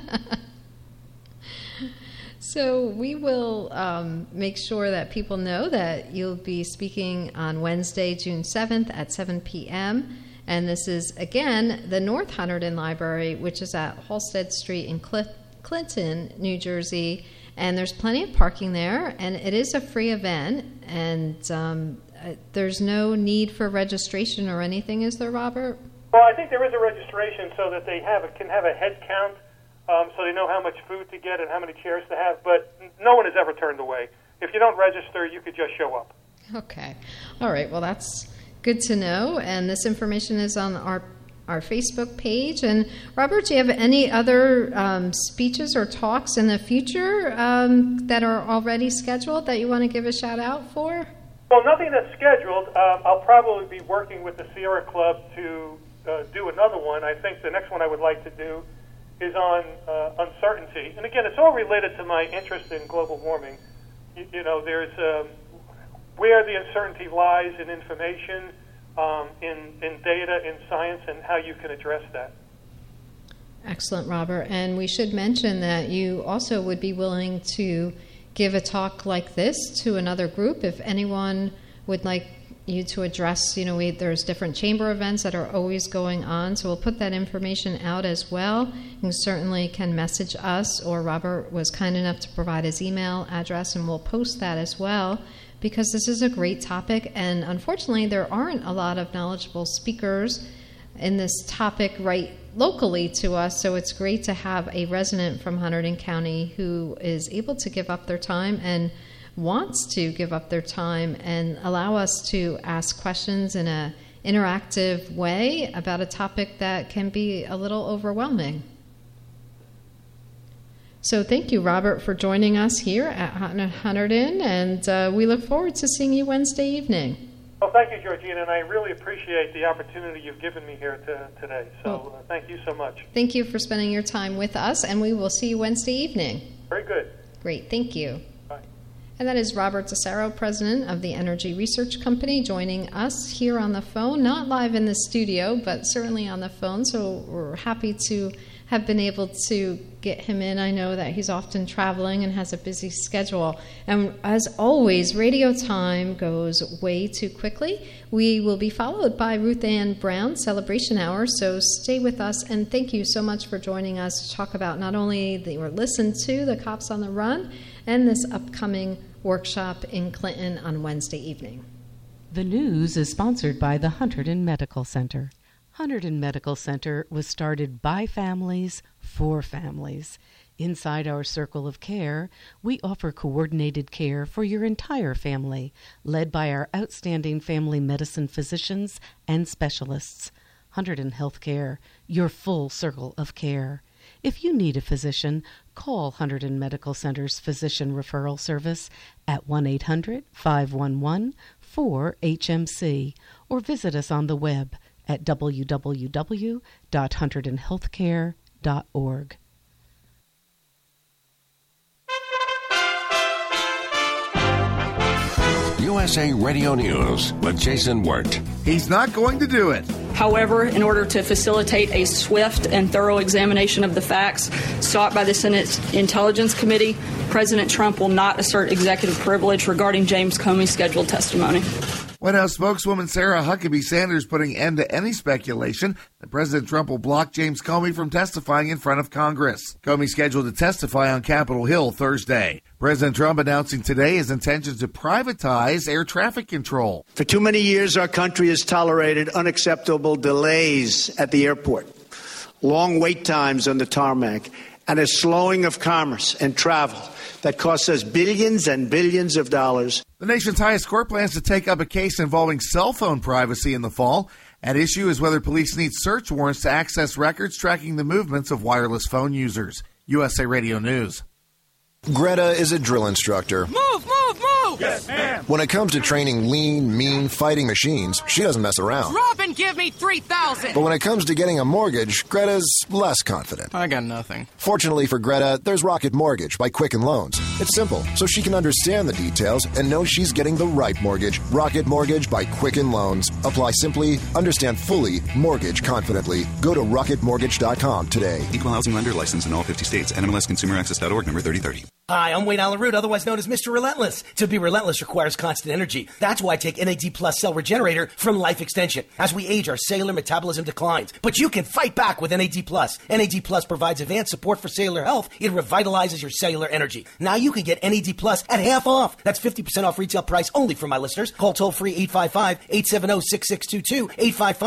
So we will make sure that people know that you'll be speaking on Wednesday, June 7th at 7 p.m. And this is, again, the North Hunterdon Library, which is at Halsted Street in Clinton, New Jersey. And there's plenty of parking there, and it is a free event. And there's no need for registration or anything, is there, Robert? Well, I think there is a registration so that they can have a head count. So they know how much food to get and how many chairs to have, but no one is ever turned away. If you don't register, you could just show up. Okay. All right. Well, that's good to know, and this information is on our Facebook page. And Robert, do you have any other speeches or talks in the future that are already scheduled that you want to give a shout out for? Well, nothing that's scheduled. I'll probably be working with the Sierra Club to do another one. I think the next one I would like to do is on uncertainty. And again, it's all related to my interest in global warming. There's where the uncertainty lies in information, in data, in science, and how you can address that. Excellent, Robert. And we should mention that you also would be willing to give a talk like this to another group if anyone would like you to address, there's different chamber events that are always going on, so we'll put that information out as well. You certainly can message us, or Robert was kind enough to provide his email address, and we'll post that as well, because this is a great topic, and unfortunately there aren't a lot of knowledgeable speakers in this topic right locally to us, so it's great to have a resident from Hunterdon County who is able to give up their time and wants to give up their time and allow us to ask questions in an interactive way about a topic that can be a little overwhelming. So thank you, Robert, for joining us here at Hunterdon, and we look forward to seeing you Wednesday evening. Well, thank you, Georgina, and I really appreciate the opportunity you've given me here today. So thank you so much. Thank you for spending your time with us, and we will see you Wednesday evening. Very good. Great, thank you. Bye. And that is Robert Cesaro, president of the Energy Research Company, joining us here on the phone, not live in the studio, but certainly on the phone. So we're happy to have been able to get him in. I know that he's often traveling and has a busy schedule. And as always, radio time goes way too quickly. We will be followed by Ruth Ann Brown Celebration Hour, so stay with us, and thank you so much for joining us to talk about not only or listen to the Cops on the Run and this upcoming workshop in Clinton on Wednesday evening. The news is sponsored by the Hunterdon Medical Center. Hunterdon Medical Center was started by families for families. Inside our circle of care, we offer coordinated care for your entire family, led by our outstanding family medicine physicians and specialists. Hunterdon Healthcare, your full circle of care. If you need a physician, call Hunterdon Medical Center's Physician Referral Service at 1-800-511-4HMC or visit us on the web at www.hunterdonhealthcare.org. USA Radio News with Jason Wirt. He's not going to do it. However, in order to facilitate a swift and thorough examination of the facts sought by the Senate Intelligence Committee, President Trump will not assert executive privilege regarding James Comey's scheduled testimony. White House spokeswoman Sarah Huckabee Sanders putting end to any speculation that President Trump will block James Comey from testifying in front of Congress. Comey scheduled to testify on Capitol Hill Thursday. President Trump announcing today his intention to privatize air traffic control. For too many years, our country has tolerated unacceptable delays at the airport, long wait times on the tarmac, and a slowing of commerce and travel that costs us billions and billions of dollars. The nation's highest court plans to take up a case involving cell phone privacy in the fall. At issue is whether police need search warrants to access records tracking the movements of wireless phone users. USA Radio News. Greta is a drill instructor. Move, move, move! Yes, ma'am. When it comes to training lean, mean, fighting machines, she doesn't mess around. Drop and give me 3,000. But when it comes to getting a mortgage, Greta's less confident. I got nothing. Fortunately for Greta, there's Rocket Mortgage by Quicken Loans. It's simple, so she can understand the details and know she's getting the right mortgage. Rocket Mortgage by Quicken Loans. Apply simply, understand fully, mortgage confidently. Go to rocketmortgage.com today. Equal housing lender licensed in all 50 states. NMLSconsumeraccess.org number 3030. Hi, I'm Wayne Allen Root, otherwise known as Mr. Relentless. To be relentless requires constant energy. That's why I take NAD Plus Cell Regenerator from Life Extension. As we age, our cellular metabolism declines. But you can fight back with NAD Plus. NAD Plus provides advanced support for cellular health. It revitalizes your cellular energy. Now you can get NAD Plus at half off. That's 50% off retail price only for my listeners. Call toll-free 855-870-6622,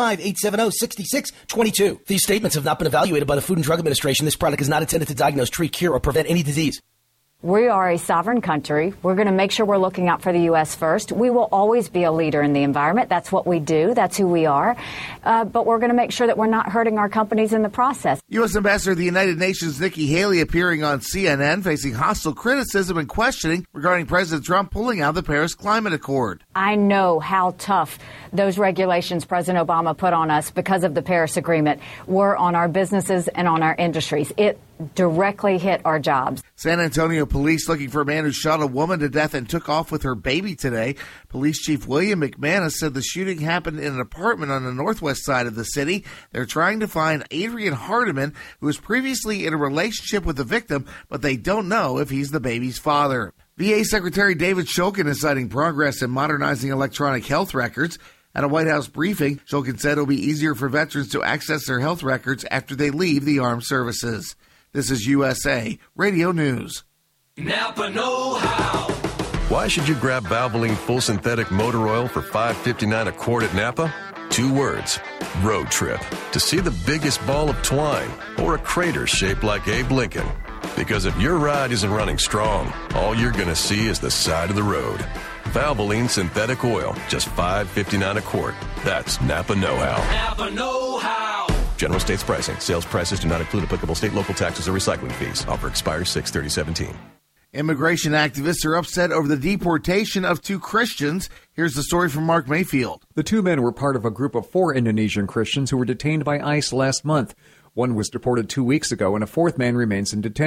855-870-6622. These statements have not been evaluated by the Food and Drug Administration. This product is not intended to diagnose, treat, cure, or prevent any disease. We are a sovereign country. We're going to make sure we're looking out for the U.S. first. We will always be a leader in the environment. That's what we do. That's who we are. But we're going to make sure that we're not hurting our companies in the process. U.S. Ambassador to the United Nations Nikki Haley appearing on CNN facing hostile criticism and questioning regarding President Trump pulling out of the Paris Climate Accord. I know how tough those regulations President Obama put on us because of the Paris Agreement were on our businesses and on our industries. It directly hit our jobs. San Antonio police looking for a man who shot a woman to death and took off with her baby today. Police Chief William McManus said the shooting happened in an apartment on the northwest side of the city. They're trying to find Adrian Hardiman, who was previously in a relationship with the victim, but they don't know if he's the baby's father. VA Secretary David Shulkin is citing progress in modernizing electronic health records. At a White House briefing, Shulkin said it'll be easier for veterans to access their health records after they leave the armed services. This is USA Radio News. Napa know-how. Why should you grab Valvoline Full Synthetic Motor Oil for $5.59 a quart at Napa? 2 words, road trip. To see the biggest ball of twine or a crater shaped like Abe Lincoln. Because if your ride isn't running strong, all you're going to see is the side of the road. Valvoline Synthetic Oil, just $5.59 a quart. That's Napa know-how. Napa know-how. General States pricing. Sales prices do not include applicable state, local taxes, or recycling fees. Offer expires 6/30/17. Immigration activists are upset over the deportation of 2 Christians. Here's the story from Mark Mayfield. The 2 men were part of a group of 4 Indonesian Christians who were detained by ICE last month. One was deported 2 weeks ago, and a 4th man remains in detention.